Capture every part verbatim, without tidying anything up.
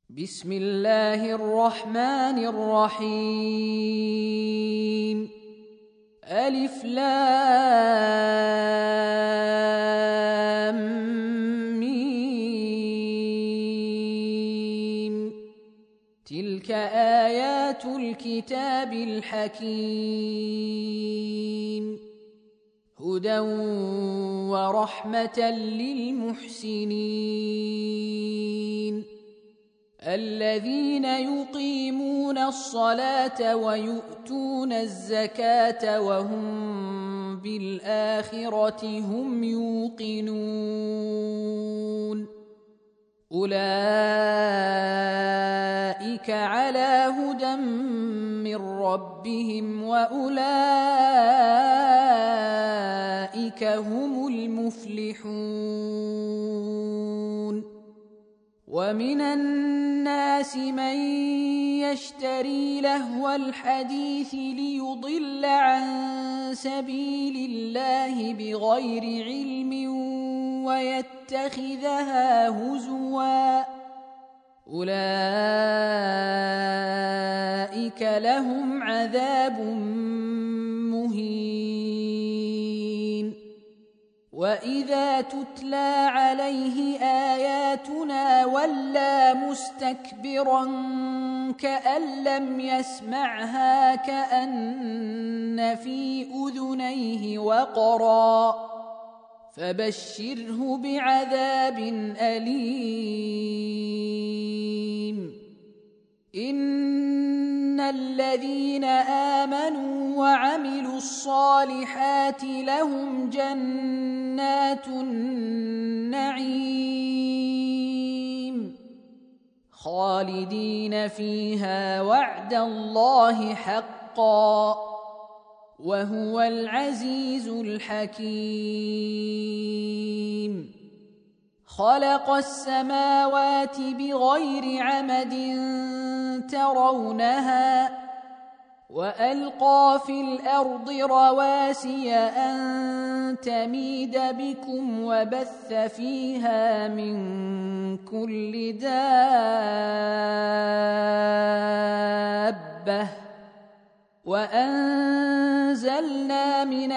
بسم الله الرحمن الرحيم. ألف لام ميم. تلك آيات الكتاب الحكيم، هدى ورحمة للمحسنين الذين يقيمون الصلاة ويؤتون الزكاة وهم بالآخرة هم يوقنون. أولئك على هدى من ربهم وأولئك هم المفلحون. ومن الناس من يشتري لهو الحديث ليضل عن سبيل الله بغير علم ويتخذها هزوا، أولئك لهم عذاب مهين. وإذا تتلى عليه آياتنا ولى مستكبرا كأن لم يسمعها كأن في أذنيه وقرا، فبشره بعذاب أليم. إن الذين آمنوا وعملوا الصالحات لهم جنات النعيم خالدين فيها وعد الله حقا، وهو العزيز الحكيم. خلق السماوات بغير عمد ترونها، وألقى في الأرض رواسي أن تميد بكم وبث فيها من كل دابة، وأنزلنا من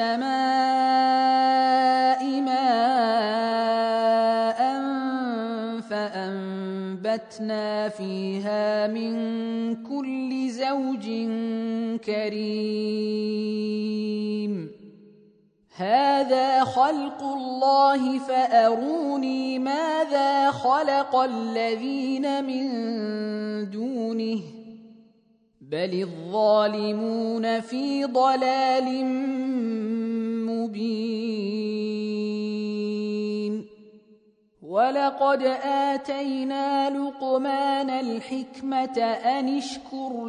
السماء ماء فأنبتنا فيها من كل زوج كريم. هذا خلق الله فأروني ماذا خلق الذين من دونه، بل الظالمون في ضلال مبين. ولقد آتينا لقمان الحكمة أن اشكر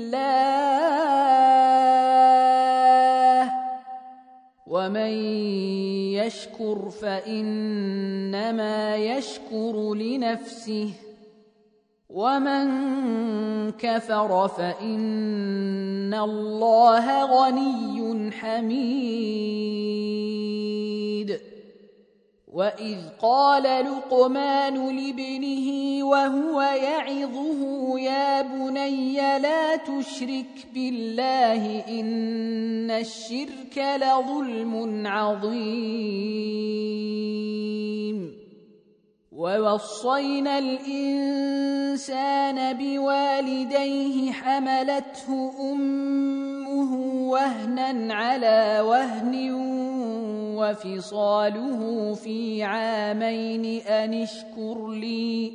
لله، ومن يشكر فإنما يشكر لنفسه، ومن كفر فإن الله غني حميد. وإذ قال لقمان لابنه وهو يعظه يا بني لا تشرك بالله إن الشرك لظلم عظيم. ووصينا الإنسان بوالديه حملته أمه وهنا على وهن وفصاله في عامين أن اشكر لي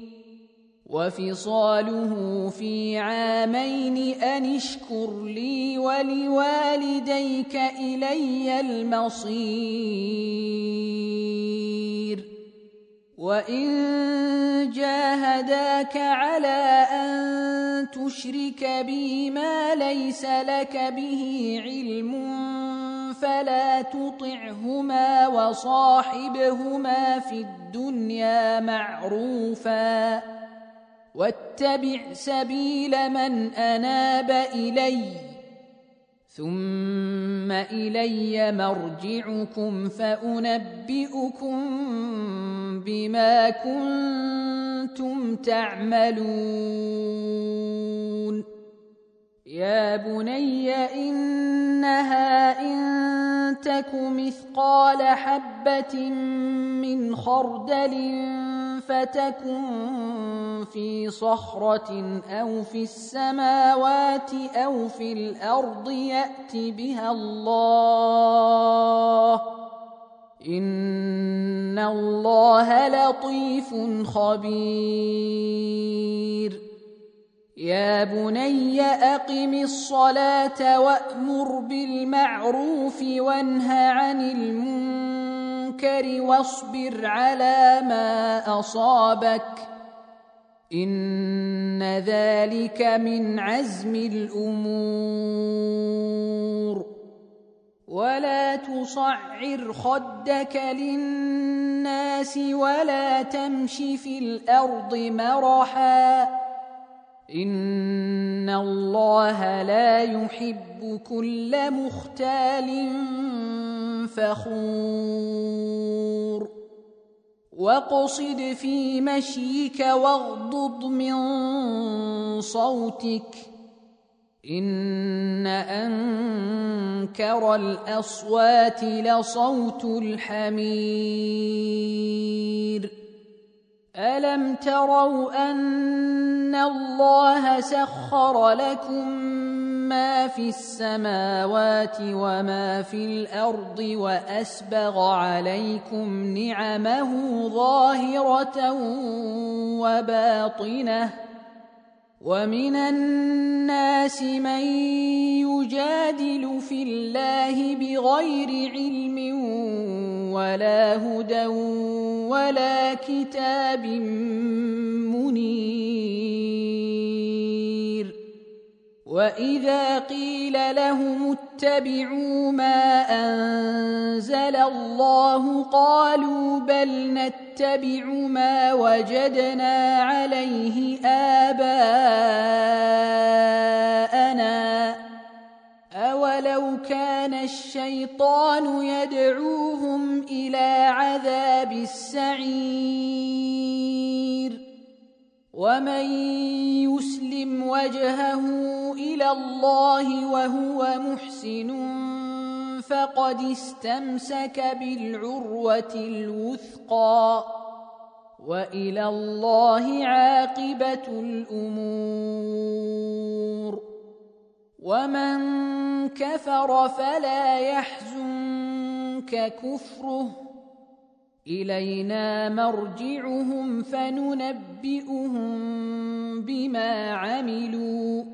وفصاله في عامين أن اشكر لي ولوالديك إلي المصير. وإن جاهداك على أن تشرك بي ما ليس لك به علم فلا تطعهما وصاحبهما في الدنيا معروفا، واتبع سبيل من أناب إلي، ثم إلي مرجعكم فأنبئكم بما كنتم كنتم تعملون يا بني إنها إن تك مثقال حبة من خردل فتكن في صخرة أو في السماوات أو في الأرض يأت بها الله إن الله لطيف خبير يا بني أقم الصلاة وأمر بالمعروف وانه عن المنكر واصبر على ما أصابك إن ذلك من عزم الأمور ولا تصعر خدك للناس ولا تمش في الأرض مرحا إن الله لا يحب كل مختال فخور واقصد في مشيك واغضض من صوتك إن أنكر الأصوات لصوت الحمير ألم تروا أن الله سخر لكم ما في السماوات وما في الأرض وأسبغ عليكم نعمه ظاهرة وباطنة ومن الناس من يجادل في الله بغير علم ولا هدى ولا كتاب منير وإذا قيل لهم اتبعوا ما أنزل الله قالوا بل نتبع ما وجدنا عليه آباءنا أولو كان الشيطان يدعوهم إلى عذاب السعير ومن يسلم وجهه إلى الله وهو محسن فقد استمسك بالعروة الوثقى وإلى الله عاقبة الأمور ومن كفر فلا يحزنك كفره إلينا مرجعهم فننبئهم بما عملوا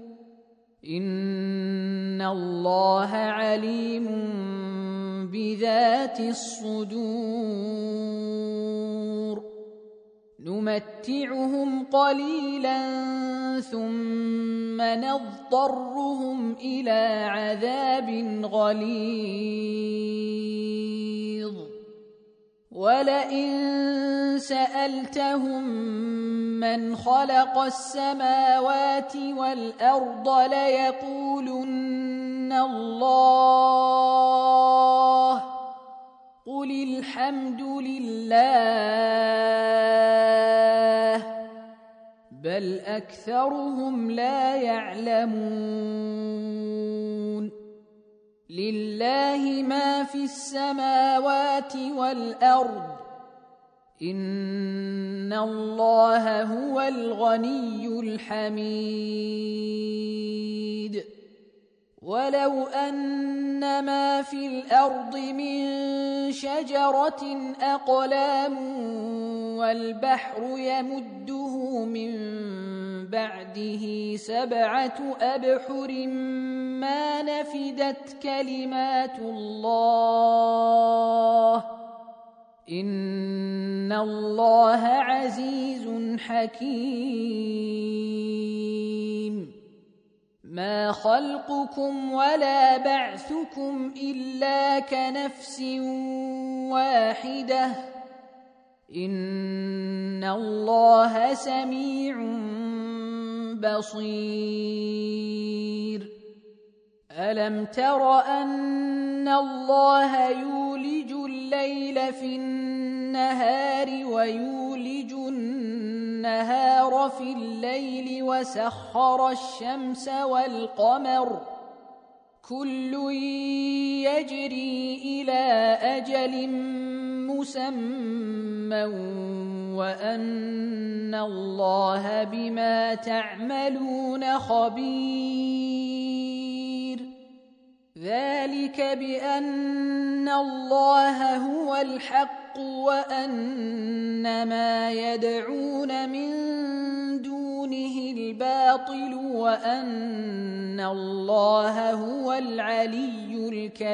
إن الله عليم بذات الصدور نمتعهم قليلا ثم نضطرهم إلى عذاب غليظ ولئن سألتهم من خلق السماوات والأرض ليقولن الله قل الحمد لله بل أكثرهم لا يعلمون لله ما في السماوات والأرض إن الله هو الغني الحميد ولو أن ما في الأرض من شجرة أقلام والبحر يمده من بعده سبعة أبحر ما نفدت كلمات الله إن الله عزيز حكيم ما خلقكم ولا بعثكم إلا كنفس واحدة إن الله سميع بصير ألم تر أن الله يولج الليل في النهار ويولج النهار النهار في الليل وسخر الشمس والقمر كل يجري إلى أجل مسمى وأن الله بما تعملون خبير ذلك بأن الله هو الحق وأن ما يدعون من دونه الباطل وأن الله هو العلي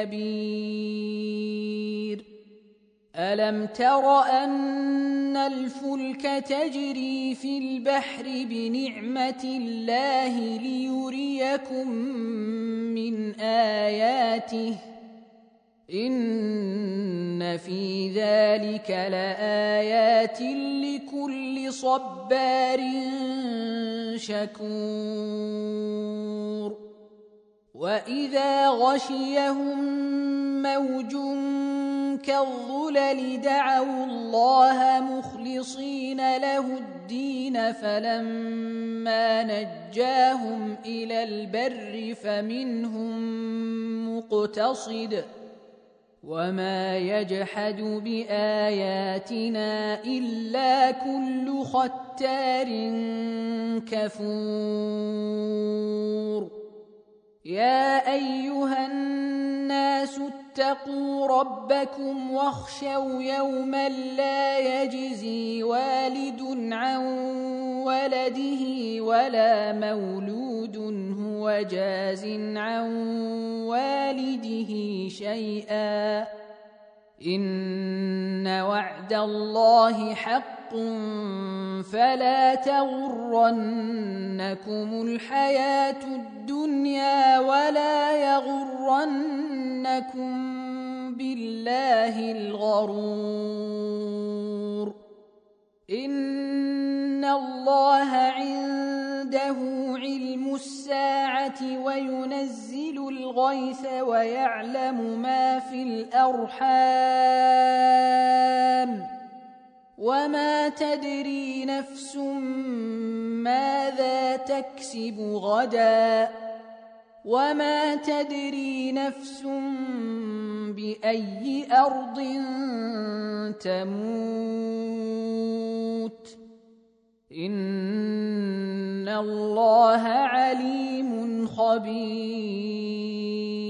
الكبير ألم تر أن الفلك تجري في البحر بنعمة الله ليريكم من آياته إن في ذلك لآيات لكل صبار شكور وإذا غشيهم موج كالظلل دعوا الله مخلصين له الدين فلما نجاهم إلى البر فمنهم مقتصد وما يجحد بآياتنا إلا كل ختار كفور يا أيها الناس اتقوا ربكم واخشوا يوما لا يجزي والد عن ولده ولا مولود هو جاز عن والده شيئا إن وعد الله حق فلا تغرنكم الحياة الدنيا ولا يغرنكم بالله الغرور إن الله عنده علم الساعة وينزل الغيث ويعلم ما في الأرحام وما تدري نفس ماذا تكسب غدا وما تدري نفس بأي أرض تموت إن الله عليم خبير